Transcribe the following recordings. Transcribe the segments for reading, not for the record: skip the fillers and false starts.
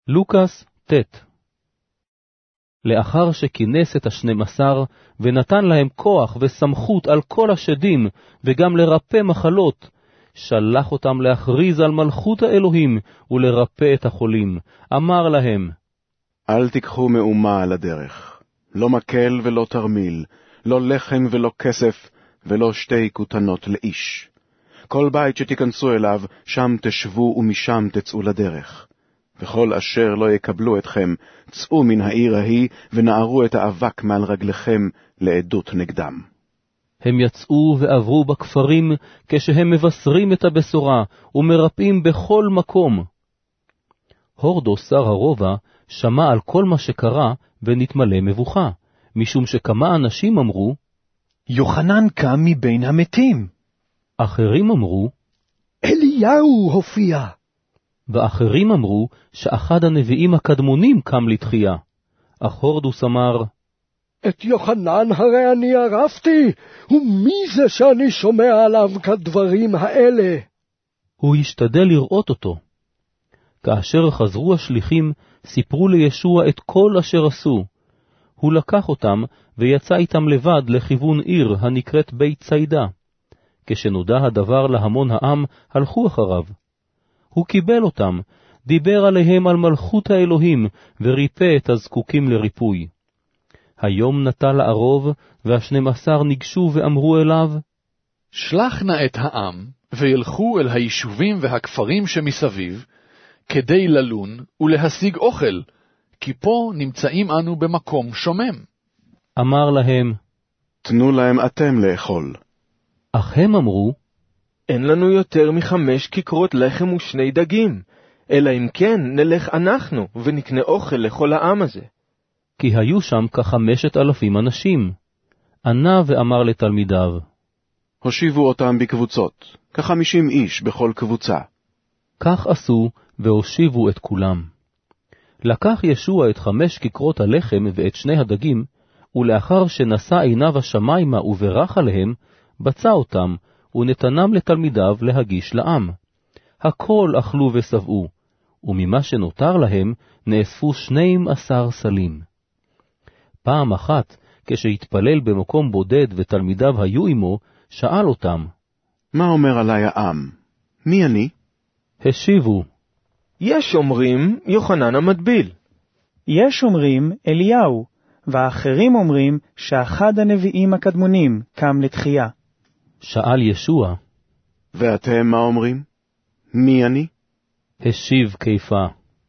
לוקס ט. לאחר שכינס את 12 ונתן להם כוח וסמכות על כל השדים וגם לרפא מחלות, שלח אותם להכריז על מלכות האלוהים ולרפא את החולים. אמר להם, אל תיקחו מאומה על הדרך, לא מקל ולא תרמיל, לא לחם ולא כסף ולא 2 כותנות לאיש. כל בית שתיכנסו אליו, שם תשבו ומשם תצאו לדרך. וכל אשר לא יקבלו אתכם, צאו מן העיר ההיא ונערו את האבק מעל רגליכם לעדות נגדם. הם יצאו ועברו בכפרים כשהם מבשרים את הבשורה ומרפאים בכל מקום. הורדו שר הרובע שמע על כל מה שקרה ונתמלא מבוכה, משום שכמה אנשים אמרו, יוחנן קם מבין המתים. אחרים אמרו, אליהו הופיע. ואחרים אמרו שאחד הנביאים הקדמונים קם לתחייה. אך הורדוס אמר, את יוחנן הרי אני ערפתי, ומי זה שאני שומע עליו כדברים האלה? הוא השתדל לראות אותו. כאשר חזרו השליחים, סיפרו לישוע את כל אשר עשו. הוא לקח אותם ויצא איתם לבד לכיוון עיר הנקראת בית ציידה. כשנודע הדבר להמון העם, הלכו אחריו. הוא קיבל אותם, דיבר עליהם על מלכות האלוהים, וריפא את הזקוקים לריפוי. היום נטה לערוב, וה12 ניגשו ואמרו אליו, שלח נא את העם, וילכו אל היישובים והכפרים שמסביב, כדי ללון ולהשיג אוכל, כי פה נמצאים אנו במקום שומם. אמר להם, תנו להם אתם לאכול. אך הם אמרו, אין לנו יותר מ5 כיכרות לחם ו2 דגים, אלא אם כן נלך אנחנו ונקנה אוכל לכל העם הזה. כי היו שם כ5,000 אנשים. ענה ואמר לתלמידיו, הושיבו אותם בקבוצות, כ50 איש בכל קבוצה. כך עשו והושיבו את כולם. לקח ישוע את 5 כיכרות הלחם ואת 2 הדגים, ולאחר שנשא עיניו השמיימה וברך עליהם, בצע אותם ונתנם לתלמידיו להגיש לעם. הכל אכלו ושבעו, וממה שנותר להם נאספו 12 סלים. פעם אחת, כשהתפלל במקום בודד ותלמידיו היו עמו, שאל אותם, מה אומר עלי העם? מי אני? השיבו, יש אומרים יוחנן המטביל. יש אומרים אליהו, והאחרים אומרים שאחד הנביאים הקדמונים קם לתחייה. שאל ישוע, ואתם מה אומרים? מי אני? השיב קיפה,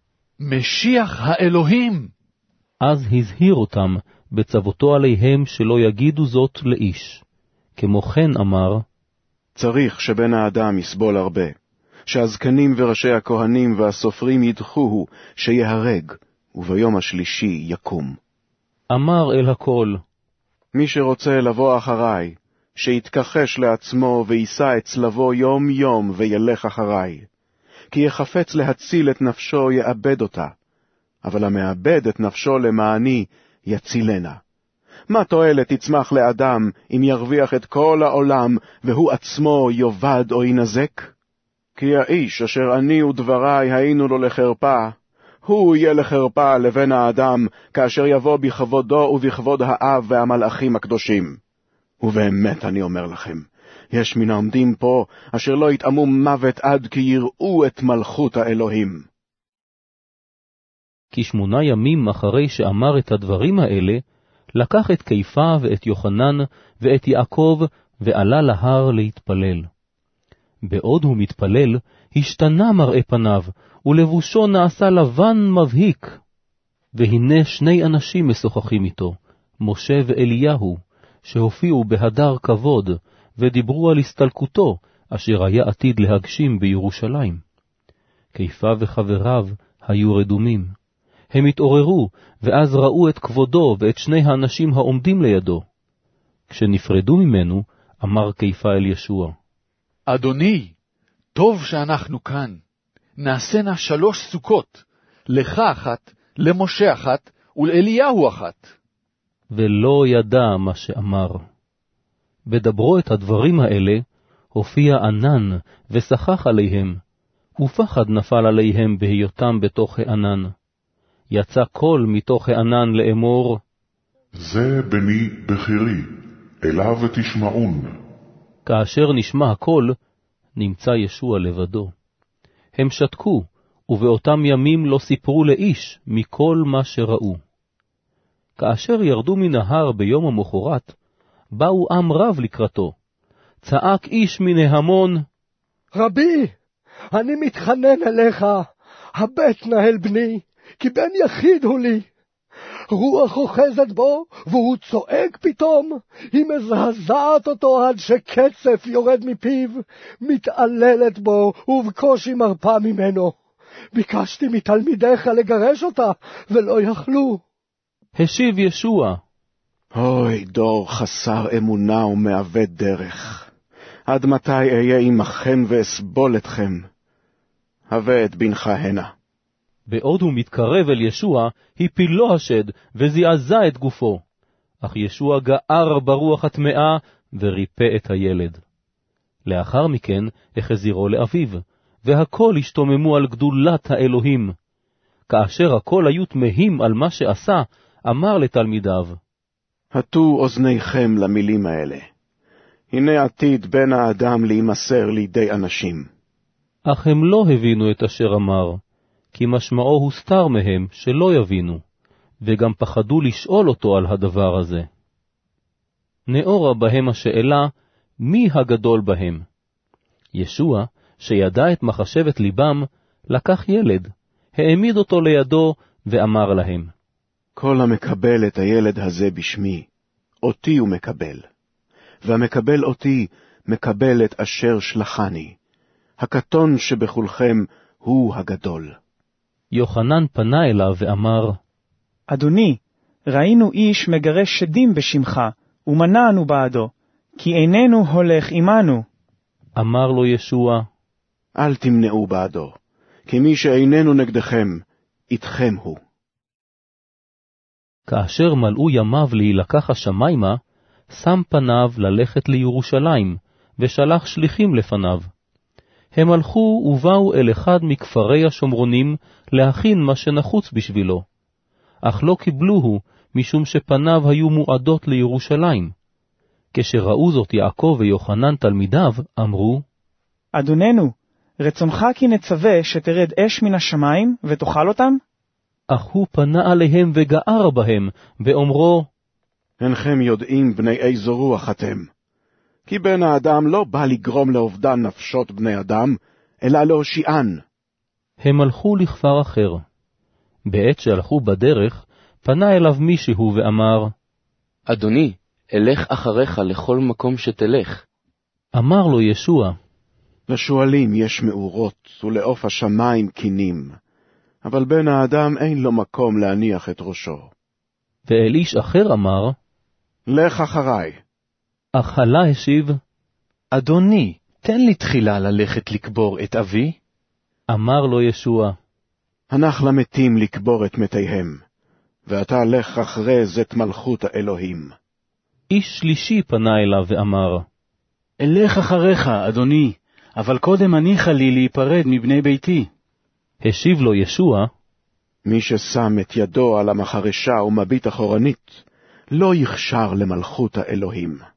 משיח האלוהים. אז הזהיר אותם בצוותו עליהם שלא יגידו זאת לאיש. כמו כן אמר, צריך שבן האדם יסבול הרבה, שהזקנים וראשי הכהנים והסופרים ידחוהו, שיהרג, וביום השלישי יקום. אמר אל הכל, מי שרוצה לבוא אחריי, שיתכחש לעצמו ויישא את צלבו יום יום וילך אחריי. כי יחפץ להציל את נפשו יאבד אותה, אבל המאבד את נפשו למעני יצילנה. מה תועלת תצמח לאדם אם ירוויח את כל העולם והוא עצמו יאבד או ינזק? כי האיש אשר אני ודברי היינו לו לחרפה, הוא יהיה לחרפה לבן האדם כאשר יבוא בכבודו ובכבוד האב והמלאכים הקדושים. ובאמת אני אומר לכם, יש מן העומדים פה אשר לא יתאמו מוות עד כי יראו את מלכות האלוהים. כ8 ימים אחרי שאמר את הדברים האלה, לקח את קיפה ואת יוחנן ואת יעקב ועלה להר להתפלל. בעוד הוא מתפלל, השתנה מראה פניו, ולבושו נעשה לבן מבהיק. והנה 2 אנשים משוחחים איתו, משה ואליהו, שהופיעו בהדר כבוד, ודיברו על הסתלקותו, אשר היה עתיד להגשים בירושלים. קיפה וחבריו היו רדומים. הם התעוררו, ואז ראו את כבודו ואת 2 האנשים העומדים לידו. כשנפרדו ממנו, אמר קיפה אל ישוע, אדוני, טוב שאנחנו כאן. נעשנה 3 סוכות, לך 1, למשה 1, ולאליהו 1. ולא ידע מה שאמר. בדברו את הדברים האלה, הופיע ענן ושחח עליהם, ופחד נפל עליהם בהיותם בתוך הענן. יצא קול מתוך הענן לאמור, זה בני בחירי, אליו תשמעון. כאשר נשמע הקול, נמצא ישוע לבדו. הם שתקו, ובאותם ימים לא סיפרו לאיש מכל מה שראו. כאשר ירדו מן ההר ביום המחרת, באו עם רב לקראתו. צעק איש מן ההמון, רבי, אני מתחנן אליך, הבט נהל בני, כי בן יחיד הוא לי. רוח אוחזת בו, והוא צועק פתאום, היא מזעזעת אותו עד שקצף יורד מפיו, מתעללת בו, ובקושי מרפה ממנו. ביקשתי מתלמידיך לגרש אותה, ולא יכלו. השיב ישוע, אוי, דור חסר אמונה ומעוות דרך. עד מתי אהיה עמכם ואסבול אתכם? הבא את בנך הנה. בעוד הוא מתקרב אל ישוע, הפילו השד וזעזע את גופו. אך ישוע גער ברוח הטמאה וריפא את הילד. לאחר מכן החזירו לאביו, והכל השתוממו על גדולת האלוהים. כאשר הכל היו תמהים על מה שעשה, אמר לתלמידיו, הטו אוזניכם למילים האלה. הנה עתיד בן האדם להימסר לידי אנשים. אך הם לא הבינו את אשר אמר, כי משמעו הוסתר מהם שלא יבינו, וגם פחדו לשאול אותו על הדבר הזה. נאורה בהם השאלה, מי הגדול בהם? ישוע, שידע את מחשבת ליבם, לקח ילד, העמיד אותו לידו ואמר להם, כל המקבל את הילד הזה בשמי, אותי הוא מקבל, והמקבל אותי מקבל את אשר שלחני. הקטון שבכולכם הוא הגדול. יוחנן פנה אליו ואמר, אדוני, ראינו איש מגרש שדים בשמך, ומנענו בעדו, כי איננו הולך עמנו. אמר לו ישוע, אל תמנעו בעדו, כי מי שאיננו נגדכם, איתכם הוא. כאשר מלאו ימיו להילקח השמיימה, שם פניו ללכת לירושלים, ושלח שליחים לפניו. הם הלכו ובאו אל אחד מכפרי השומרונים להכין מה שנחוץ בשבילו. אך לא קיבלוהו, משום שפניו היו מועדות לירושלים. כשראו זאת יעקב ויוחנן תלמידיו, אמרו, אדוננו, רצונך כי נצווה שתרד אש מן השמיים ותאכל אותם? אך הוא פנה עליהם וגער בהם, ואומרו, אינכם יודעים בני איזו רוח אתם. כי בן האדם לא בא לגרום לאובדן נפשות בני אדם, אלא להושיען. הם הלכו לכפר אחר. בעת שהלכו בדרך, פנה אליו מישהו ואמר, אדוני, אלך אחריך לכל מקום שתלך. אמר לו ישוע, לשואלים יש מאורות, ולעוף השמיים קינים, אבל בן האדם אין לו מקום להניח את ראשו. ואל איש אחר אמר, לך אחריי. אך הלה השיב, אדוני, תן לי תחילה ללכת לקבור את אבי. אמר לו ישוע, הנח למתים לקבור את מתיהם, ואתה לך אחרי זת מלכות האלוהים. איש שלישי פנה אליו ואמר, אלך אחריך, אדוני, אבל קודם הניחה לי להיפרד מבני ביתי. השיב לו ישוע, מי ששם את ידו על המחרשה ומביט אחורנית, לא יחשר למלכות האלוהים.